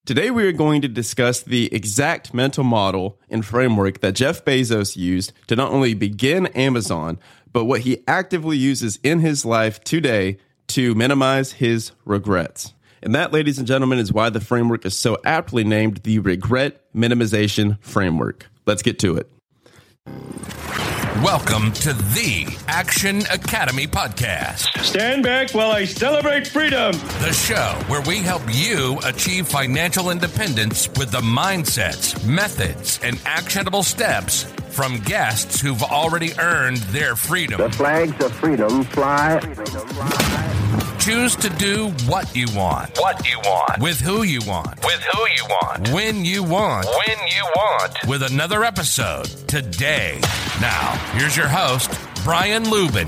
Today, we are going to discuss the exact mental model and framework that Jeff Bezos used to not only begin Amazon, but what he actively uses in his life today to minimize his regrets. And that, ladies and gentlemen, is why the framework is so aptly named the Regret Minimization Framework. Let's get to it. Welcome to the Action Academy Podcast. Stand back while I celebrate freedom. The show where we help you achieve financial independence with the mindsets, methods, and actionable steps from guests who've already earned their freedom. The flags of freedom fly. Choose to do what you want. What you want. With who you want. With who you want. When you want. When you want. With another episode today. Now, here's your host, Brian Lubin.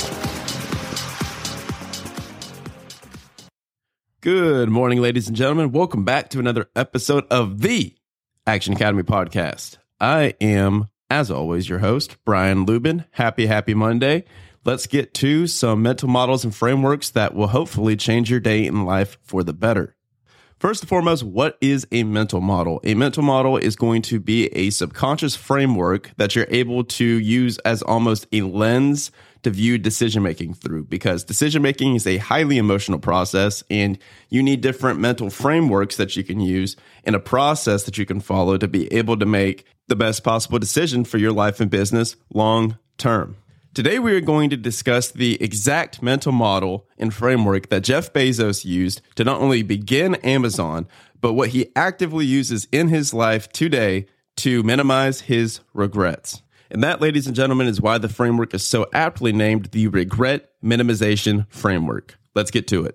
Good morning, ladies and gentlemen. Welcome back to another episode of the Action Academy Podcast. I am, as always, your host, Brian Lubin. Happy Monday. Let's get to some mental models and frameworks that will hopefully change your day in life for the better. First and foremost, what is a mental model? A mental model is going to be a subconscious framework that you're able to use as almost a lens to view decision-making through, because decision-making is a highly emotional process, and you need different mental frameworks that you can use and a process that you can follow to be able to make the best possible decision for your life and business long term. Today, we are going to discuss the exact mental model and framework that Jeff Bezos used to not only begin Amazon, but what he actively uses in his life today to minimize his regrets. And that, ladies and gentlemen, is why the framework is so aptly named the Regret Minimization Framework. Let's get to it.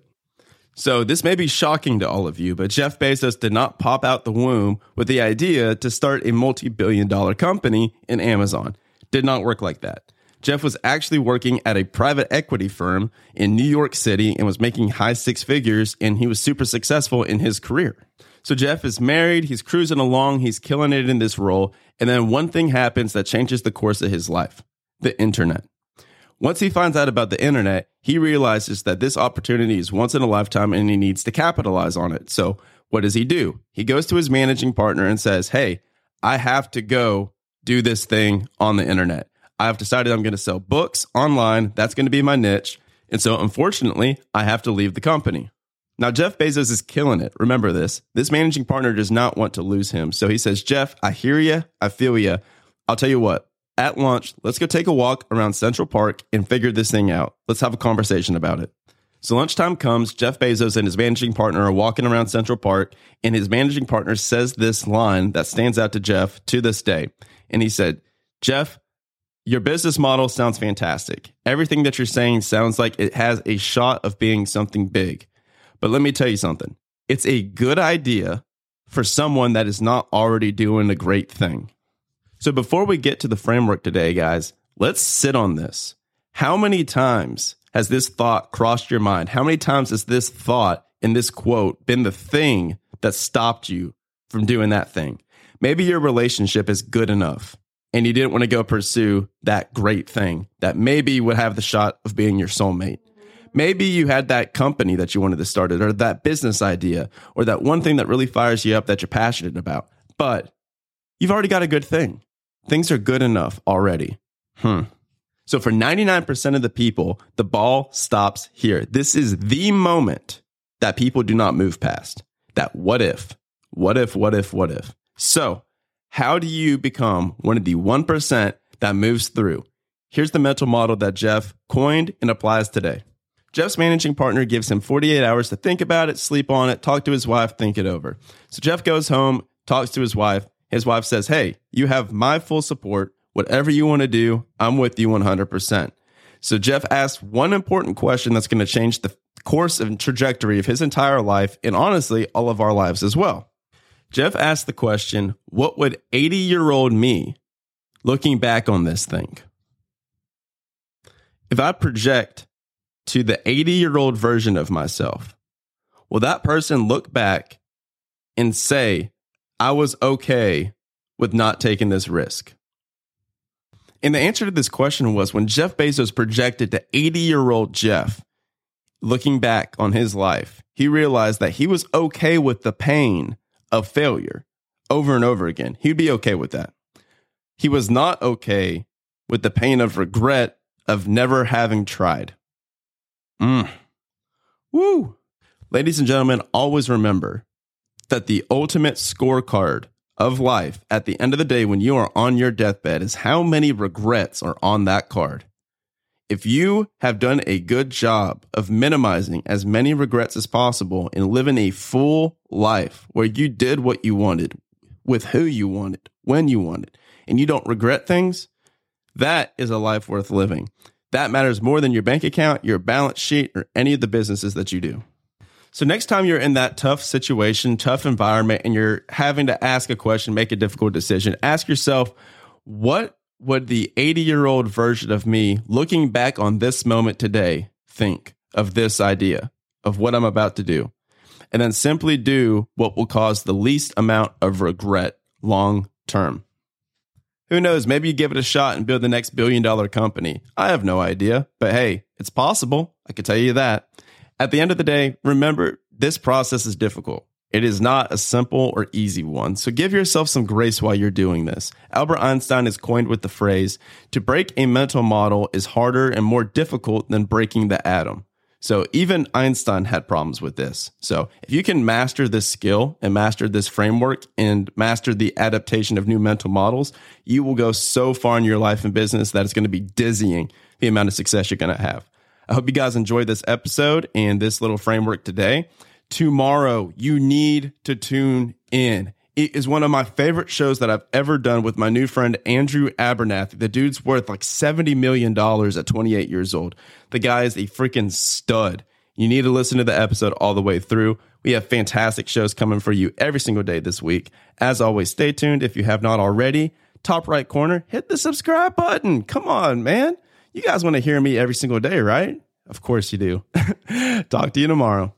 So this may be shocking to all of you, but Jeff Bezos did not pop out the womb with the idea to start a multi-billion-dollar company in Amazon. Did not work like that. Jeff was actually working at a private equity firm in New York City and was making high six figures, and he was super successful in his career. So Jeff is married, he's cruising along, he's killing it in this role, and then one thing happens that changes the course of his life: the internet. Once he finds out about the internet, he realizes that this opportunity is once in a lifetime and he needs to capitalize on it. So what does he do? He goes to his managing partner and says, "Hey, I have to go do this thing on the internet. I've decided I'm going to sell books online. That's going to be my niche. And so, unfortunately, I have to leave the company." Now, Jeff Bezos is killing it. Remember this. This managing partner does not want to lose him. So he says, "Jeff, I hear you. I feel you. I'll tell you what. At lunch, let's go take a walk around Central Park and figure this thing out. Let's have a conversation about it." So lunchtime comes, Jeff Bezos and his managing partner are walking around Central Park, and his managing partner says this line that stands out to Jeff to this day. And he said, "Jeff, your business model sounds fantastic. Everything that you're saying sounds like it has a shot of being something big. But let me tell you something. It's a good idea for someone that is not already doing a great thing." So before we get to the framework today, guys, let's sit on this. How many times has this thought crossed your mind? How many times has this thought in this quote been the thing that stopped you from doing that thing? Maybe your relationship is good enough, and you didn't want to go pursue that great thing that maybe would have the shot of being your soulmate. Maybe you had that company that you wanted to start, or that business idea, or that one thing that really fires you up that you're passionate about. But you've already got a good thing. Things are good enough already. So for 99% of the people, the ball stops here. This is the moment that people do not move past. That what if. So how do you become one of the 1% that moves through? Here's the mental model that Jeff coined and applies today. Jeff's managing partner gives him 48 hours to think about it, sleep on it, talk to his wife, think it over. So Jeff goes home, talks to his wife. His wife says, "Hey, you have my full support. Whatever you want to do, I'm with you 100%. So Jeff asks one important question that's going to change the course and trajectory of his entire life, and honestly, all of our lives as well. Jeff asked the question, what would 80-year-old me looking back on this thing? If I project to the 80-year-old version of myself, will that person look back and say, I was okay with not taking this risk? And the answer to this question was when Jeff Bezos projected to 80-year-old Jeff, looking back on his life, he realized that he was okay with the pain of failure over and over again. He'd be okay with that. He was not okay with the pain of regret of never having tried. Woo. Ladies and gentlemen, always remember that the ultimate scorecard of life at the end of the day when you are on your deathbed is how many regrets are on that card. If you have done a good job of minimizing as many regrets as possible and living a full life where you did what you wanted, with who you wanted, when you wanted, and you don't regret things, that is a life worth living. That matters more than your bank account, your balance sheet, or any of the businesses that you do. So next time you're in that tough situation, tough environment, and you're having to ask a question, make a difficult decision, ask yourself, what would the 80-year-old version of me looking back on this moment today think of this idea, of what I'm about to do? And then simply do what will cause the least amount of regret long term. Who knows? Maybe you give it a shot and build the next billion-dollar company. I have no idea, but hey, it's possible. I can tell you that. At the end of the day, remember, this process is difficult. It is not a simple or easy one, so give yourself some grace while you're doing this. Albert Einstein is coined with the phrase, to break a mental model is harder and more difficult than breaking the atom. So even Einstein had problems with this. So if you can master this skill and master this framework and master the adaptation of new mental models, you will go so far in your life and business that it's going to be dizzying the amount of success you're going to have. I hope you guys enjoyed this episode and this little framework today. Tomorrow, you need to tune in. It is one of my favorite shows that I've ever done with my new friend, Andrew Abernathy. The dude's worth like $70 million at 28 years old. The guy is a freaking stud. You need to listen to the episode all the way through. We have fantastic shows coming for you every single day this week. As always, stay tuned. If you have not already, top right corner, hit the subscribe button. Come on, man. You guys want to hear me every single day, right? Of course you do. Talk to you tomorrow.